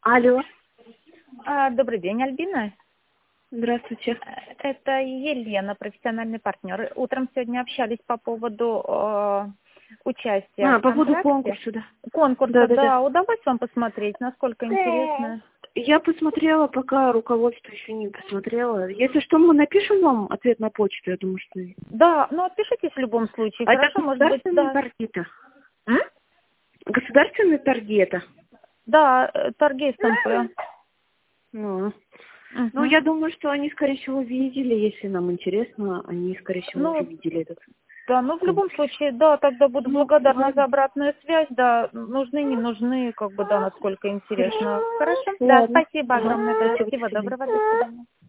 Алло, Добрый день, Альбина. здравствуйте. Это Елена, профессиональный партнер. Утром сегодня общались по поводу участия в По поводу контракте. конкурса, да. Конкурса, Да. да. Удалось вам посмотреть, насколько интересно? Я посмотрела, пока руководство еще не посмотрела. Если что, мы напишем вам ответ на почту, я думаю, что... Да, ну отпишитесь в любом случае. А это Хорошо, может быть, государственные да. торги это? М? Государственные торги это? Да, торги СМП. Ну, Мгм. я думаю, что они, скорее всего, видели, если нам интересно, они, скорее всего, уже Ну, видели этот да, ну в любом конкурс. случае, да, тогда буду Ну, благодарна за ладно. обратную связь, да, нужны, не нужны, как бы, да, насколько интересно. Хорошо? Да, Ладно. спасибо Ага, огромное, да, спасибо, до всего свидания. доброго, до свидания.